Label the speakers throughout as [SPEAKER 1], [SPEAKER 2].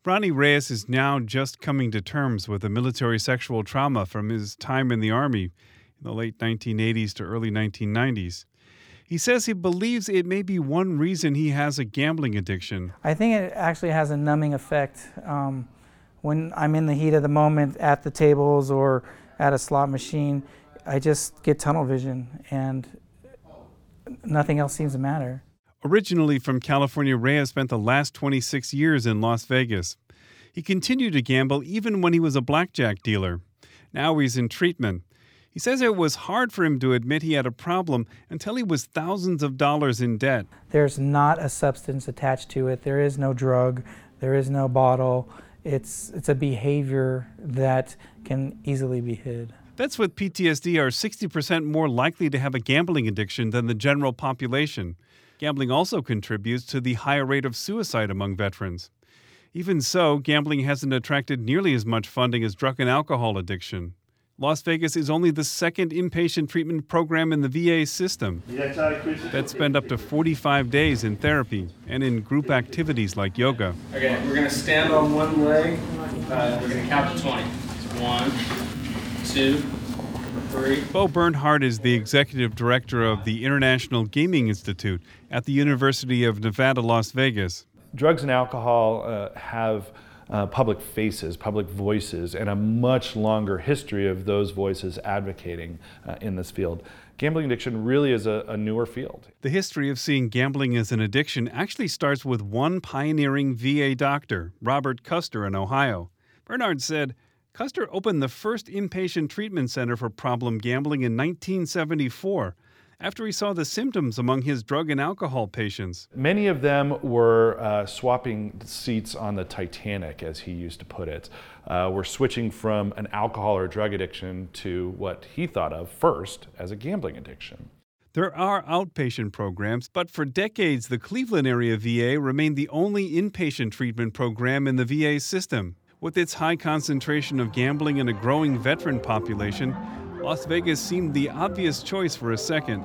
[SPEAKER 1] Ronnie Reyes is now just coming to terms with the military sexual trauma from his time in the Army in the late 1980s to early 1990s. He says he believes it may be one reason he has a gambling addiction.
[SPEAKER 2] I think it actually has a numbing effect. When I'm in the heat of the moment at the tables or at a slot machine, I just get tunnel vision and nothing else seems to matter.
[SPEAKER 1] Originally from California, Reyes spent the last 26 years in Las Vegas. He continued to gamble even when he was a blackjack dealer. Now he's in treatment. He says it was hard for him to admit he had a problem until he was thousands of dollars in debt.
[SPEAKER 2] There's not a substance attached to it. There is no drug. There is no bottle. It's a behavior that can easily be hid.
[SPEAKER 1] Vets with PTSD are 60% more likely to have a gambling addiction than the general population. Gambling also contributes to the higher rate of suicide among veterans. Even so, gambling hasn't attracted nearly as much funding as drug and alcohol addiction. Las Vegas is only the second inpatient treatment program in the VA system. Vets spend up to 45 days in therapy and in group activities like yoga.
[SPEAKER 3] Okay, we're going to stand on one leg. We're going to count to 20. 1, 2, 3.
[SPEAKER 1] Bo Bernhardt is the executive director of the International Gaming Institute at the University of Nevada, Las Vegas.
[SPEAKER 4] Drugs and alcohol have public faces, public voices, and a much longer history of those voices advocating in this field. Gambling addiction really is a newer field.
[SPEAKER 1] The history of seeing gambling as an addiction actually starts with one pioneering VA doctor, Robert Custer in Ohio. Bernhardt said, Custer opened the first inpatient treatment center for problem gambling in 1974 after he saw the symptoms among his drug and alcohol patients.
[SPEAKER 4] Many of them were swapping seats on the Titanic, as he used to put it. Were switching from an alcohol or drug addiction to what he thought of first as a gambling addiction.
[SPEAKER 1] There are outpatient programs, but for decades the Cleveland area VA remained the only inpatient treatment program in the VA system. With its high concentration of gambling and a growing veteran population, Las Vegas seemed the obvious choice for a second.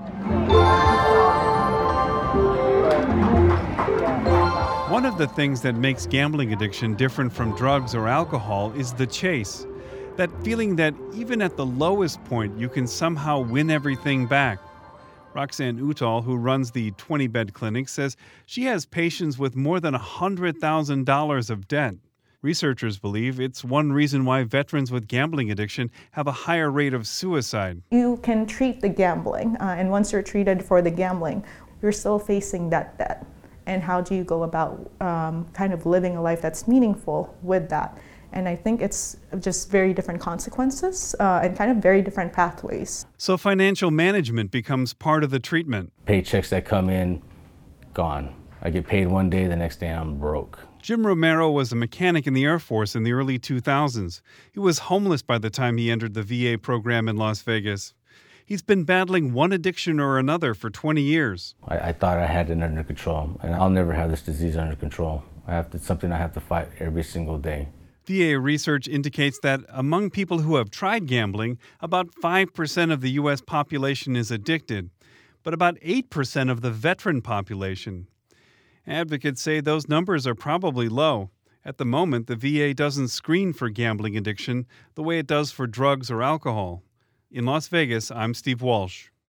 [SPEAKER 1] One of the things that makes gambling addiction different from drugs or alcohol is the chase. That feeling that even at the lowest point, you can somehow win everything back. Roxanne Uttal, who runs the 20-bed clinic, says she has patients with more than $100,000 of debt. Researchers believe it's one reason why veterans with gambling addiction have a higher rate of suicide.
[SPEAKER 5] You can treat the gambling, and once you're treated for the gambling, you're still facing that debt. And how do you go about kind of living a life that's meaningful with that? And I think it's just very different consequences and kind of very different pathways.
[SPEAKER 1] So financial management becomes part of the treatment.
[SPEAKER 6] Paychecks that come in, gone. I get paid one day, the next day I'm broke.
[SPEAKER 1] Jim Romero was a mechanic in the Air Force in the early 2000s. He was homeless by the time he entered the VA program in Las Vegas. He's been battling one addiction or another for 20 years.
[SPEAKER 6] I thought I had it under control, and I'll never have this disease under control. It's something I have to fight every single day.
[SPEAKER 1] VA research indicates that among people who have tried gambling, about 5% of the U.S. population is addicted, but about 8% of the veteran population. Advocates say those numbers are probably low. At the moment, the VA doesn't screen for gambling addiction the way it does for drugs or alcohol. In Las Vegas, I'm Steve Walsh.